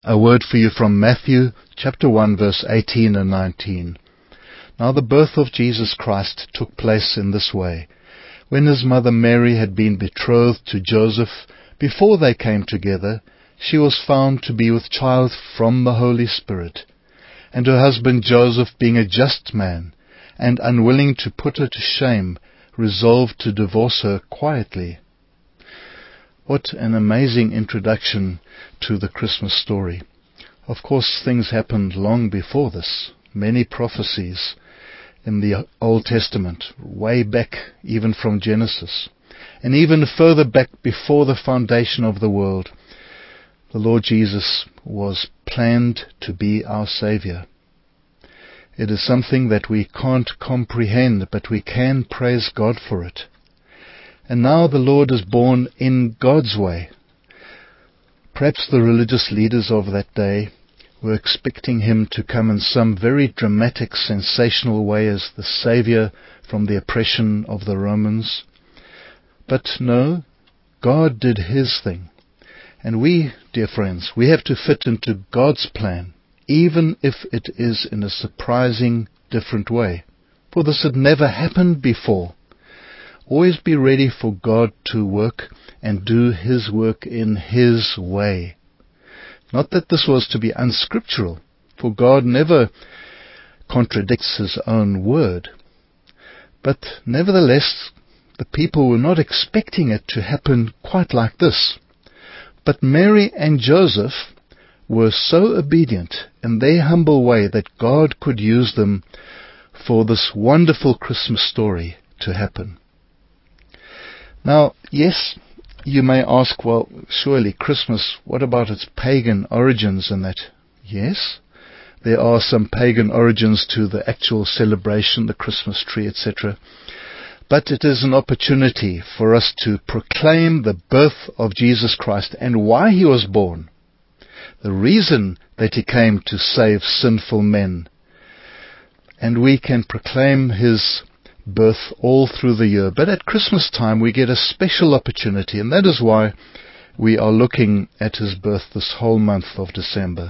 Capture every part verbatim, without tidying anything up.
A word for you from Matthew chapter one verse eighteen and nineteen. Now the birth of Jesus Christ took place in this way. When his mother Mary had been betrothed to Joseph, before they came together, she was found to be with child from the Holy Spirit. And her husband Joseph, being a just man, and unwilling to put her to shame, resolved to divorce her quietly. What an amazing introduction to the Christmas story. Of course, things happened long before this. Many prophecies in the Old Testament, way back even from Genesis, and even further back before the foundation of the world. The Lord Jesus was planned to be our Savior. It is something that we can't comprehend, but we can praise God for it. And now the Lord is born in God's way. Perhaps the religious leaders of that day were expecting him to come in some very dramatic, sensational way as the Savior from the oppression of the Romans. But no, God did his thing. And we, dear friends, we have to fit into God's plan, even if it is in a surprising, different way. For this had never happened before. Always be ready for God to work and do his work in his way. Not that this was to be unscriptural, for God never contradicts his own word. But nevertheless, the people were not expecting it to happen quite like this. But Mary and Joseph were so obedient in their humble way that God could use them for this wonderful Christmas story to happen. Now, yes, you may ask, well, surely Christmas, what about its pagan origins and that? Yes, there are some pagan origins to the actual celebration, the Christmas tree, et cetera. But it is an opportunity for us to proclaim the birth of Jesus Christ and why he was born. The reason that he came to save sinful men. And we can proclaim his birth all through the year. But at Christmas time we get a special opportunity, and that is why we are looking at his birth this whole month of December.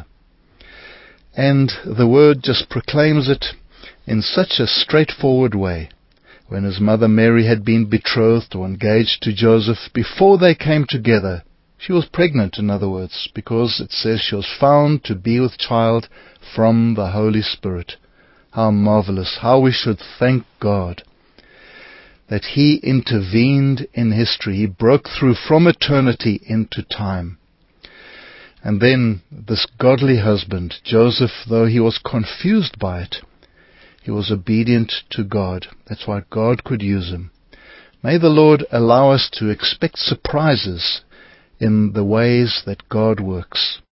And the word just proclaims it in such a straightforward way. When his mother Mary had been betrothed or engaged to Joseph, before they came together, she was pregnant, in other words, because it says she was found to be with child from the Holy Spirit. How marvelous, how we should thank God that he intervened in history. He broke through from eternity into time. And then this godly husband, Joseph, though he was confused by it, he was obedient to God. That's why God could use him. May the Lord allow us to expect surprises in the ways that God works.